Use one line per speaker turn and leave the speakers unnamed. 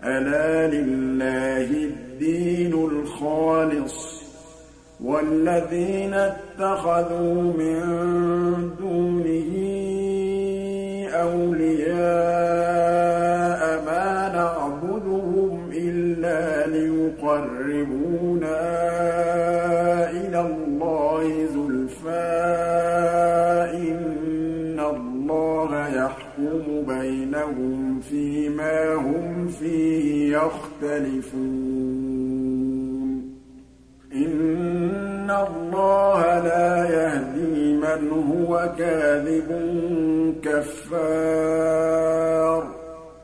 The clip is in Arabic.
ألا لله الدين الخالص والذين اتخذوا من دونه أولياء ما نعبدهم إلا ليقربونا إلى الله زلفى إن الله يحكم بينهم فيما هم فيه يختلفون إن الله لا يهدي من هو كاذب كفار